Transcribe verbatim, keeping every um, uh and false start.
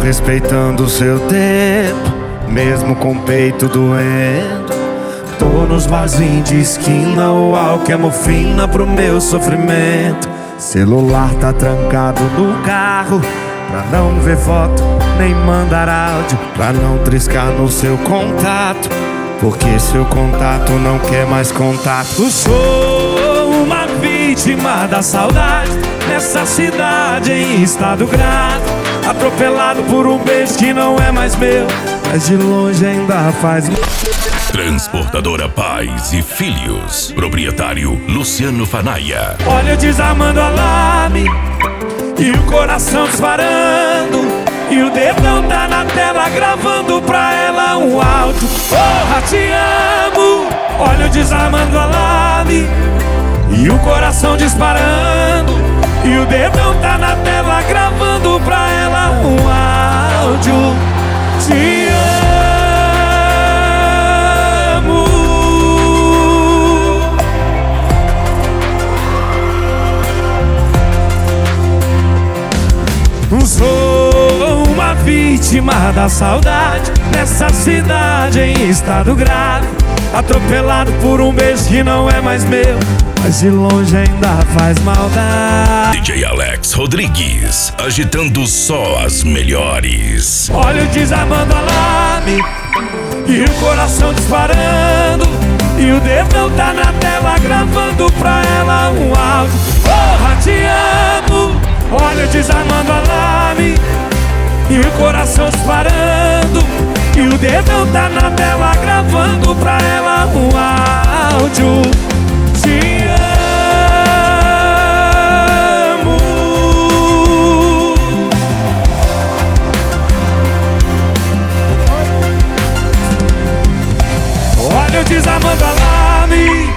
respeitando o seu tempo, mesmo com o peito doendo. Tô nos barzinhos de esquina, o álcool é morfina pro meu sofrimento. Celular tá trancado no carro, pra não ver foto, nem mandar áudio, pra não triscar no seu contato, porque seu contato não quer mais contato. Sou uma vítima da saudade, nessa cidade em estado grave, atropelado por um beijo que não é mais meu, mas de longe ainda faz. Transportadora Pais e Filhos. Proprietário Luciano Fanaia. Olha eu desarmando alarme e o coração disparando, e o dedão tá na tela gravando pra ela um áudio. Porra, te amo. Olha eu desarmando alarme e o coração disparando, e o dedão tá na tela gravando pra ela um áudio. Te amo. Sou uma vítima da saudade, nessa cidade em estado grave, atropelado por um beijo que não é mais meu, mas de longe ainda faz maldade. D J Alex Rodrigues, agitando só as melhores. Olha eu desarmando alarme e o coração disparando, e o dedão tá na tela gravando pra ela um áudio. Porra, te amo. Olha eu desarmando alarme e o coração disparando, e o dedão tá na tela gravando pra ela um áudio. Te amo. Olha eu desarmando alarme